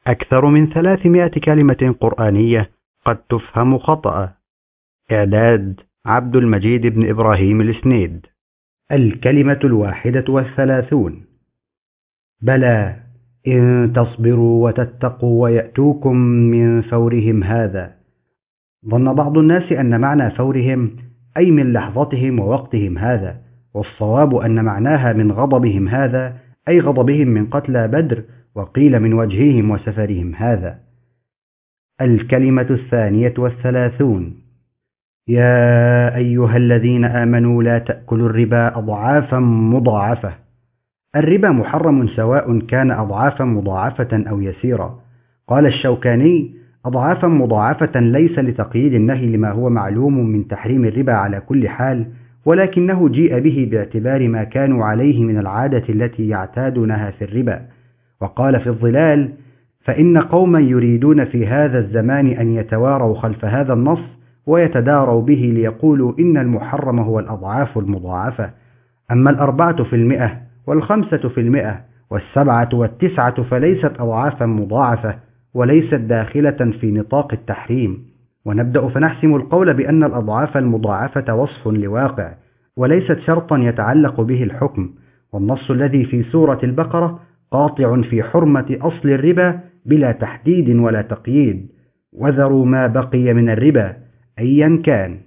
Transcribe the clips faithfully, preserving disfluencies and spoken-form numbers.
أكثر من ثلاثمائة كلمة قرآنية قد تفهم خطأ. إعداد عبد المجيد بن إبراهيم الإسنيد. الكلمة الواحدة والثلاثون. بلى إن تصبروا وتتقوا ويأتوكم من فورهم هذا. ظن بعض الناس أن معنى فورهم أي من لحظتهم ووقتهم هذا، والصواب أن معناها من غضبهم هذا أي غضبهم من قتلى بدر، وقيل من وجههم وسفرهم هذا. الكلمة الثانية والثلاثون. يا أيها الذين آمنوا لا تأكلوا الربا أضعافا مضاعفة. الربا محرم سواء كان أضعافا مضاعفة أو يسيرا. قال الشوكاني: أضعافا مضاعفة ليس لتقييد النهي لما هو معلوم من تحريم الربا على كل حال، ولكنه جيء به باعتبار ما كانوا عليه من العادة التي يعتادونها في الربا. وقال في الظلال: فإن قوما يريدون في هذا الزمان أن يتواروا خلف هذا النص ويتداروا به ليقولوا إن المحرم هو الأضعاف المضاعفة، أما الأربعة في المئة والخمسة في المئة والسبعة والتسعة فليست أضعافا مضاعفة وليست داخلة في نطاق التحريم. ونبدأ فنحسم القول بأن الأضعاف المضاعفة وصف لواقع وليست شرطا يتعلق به الحكم، والنص الذي في سورة البقرة قاطع في حرمة أصل الربا بلا تحديد ولا تقييد: وذروا ما بقي من الربا أيا كان.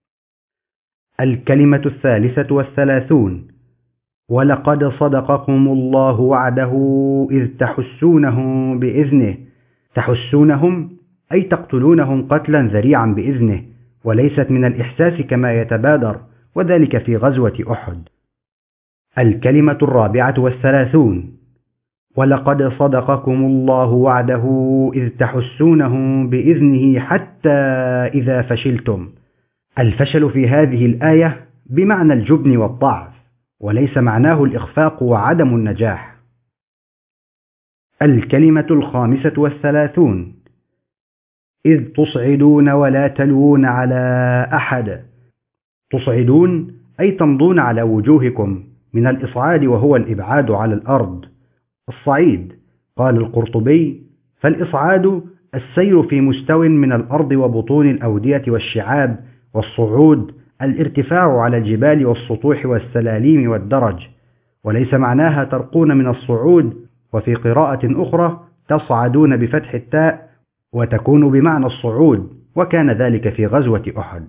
الكلمة الثالثة والثلاثون. ولقد صدقكم الله وعده إذ تحسونهم بإذنه. تحسونهم أي تقتلونهم قتلا ذريعا بإذنه، وليست من الإحساس كما يتبادر، وذلك في غزوة أحد. الكلمة الرابعة والثلاثون. ولقد صدقكم الله وعده إذ تحسونهم بإذنه حتى إذا فشلتم. الفشل في هذه الآية بمعنى الجبن والضعف، وليس معناه الإخفاق وعدم النجاح. الكلمة الخامسة والثلاثون. إذ تصعدون ولا تلوون على أحد. تصعدون أي تمضون على وجوهكم، من الإصعاد وهو الإبعاد على الأرض. الصعيد. قال القرطبي: فالإصعاد السير في مستوى من الأرض وبطون الأودية والشعاب، والصعود الارتفاع على الجبال والسطوح والسلاليم والدرج، وليس معناها ترقون من الصعود. وفي قراءة أخرى تصعدون بفتح التاء وتكون بمعنى الصعود، وكان ذلك في غزوة أحد.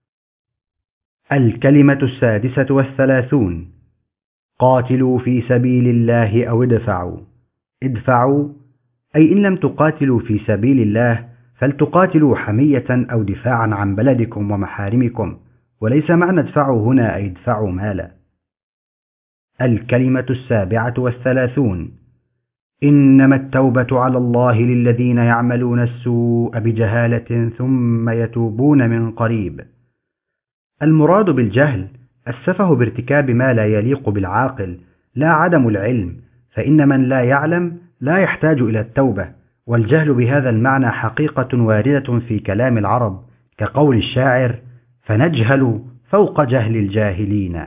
الكلمة السادسة والثلاثون. قاتلوا في سبيل الله أو ادفعوا. ادفعوا أي إن لم تقاتلوا في سبيل الله فلتقاتلوا حمية أو دفاعا عن بلدكم ومحارمكم، وليس معنى ادفعوا هنا أي ادفعوا مالا. الكلمة السابعة والثلاثون. إنما التوبة على الله للذين يعملون السوء بجهالة ثم يتوبون من قريب. المراد بالجهل السفه بارتكاب ما لا يليق بالعاقل، لا عدم العلم، فإن من لا يعلم لا يحتاج إلى التوبة. والجهل بهذا المعنى حقيقة واردة في كلام العرب، كقول الشاعر: فنجهل فوق جهل الجاهلين.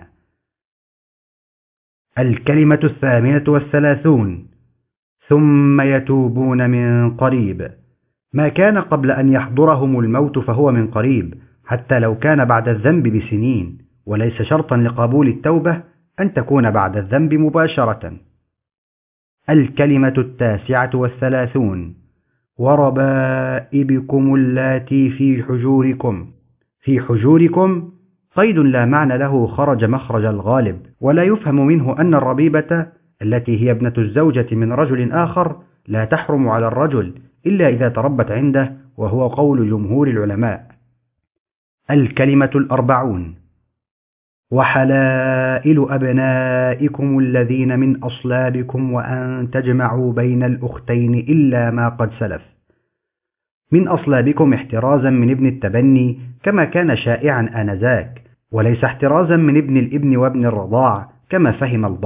الكلمة الثامنة والثلاثون. ثم يتوبون من قريب. ما كان قبل أن يحضرهم الموت فهو من قريب، حتى لو كان بعد الذنب بسنين، وليس شرطا لقبول التوبة أن تكون بعد الذنب مباشرة. الكلمة التاسعة والثلاثون. وربائبكم اللاتي في حجوركم. في حجوركم قيد لا معنى له خرج مخرج الغالب، ولا يفهم منه أن الربيبة التي هي ابنة الزوجة من رجل آخر لا تحرم على الرجل إلا إذا تربت عنده، وهو قول جمهور العلماء. الكلمة الأربعون. وحلائل أبنائكم الذين من أصلابكم وأن تجمعوا بين الأختين إلا ما قد سلف. من أصلابكم احترازا من ابن التبني كما كان شائعا آنذاك، وليس احترازا من ابن الابن وابن الرضاع كما فهم البعض.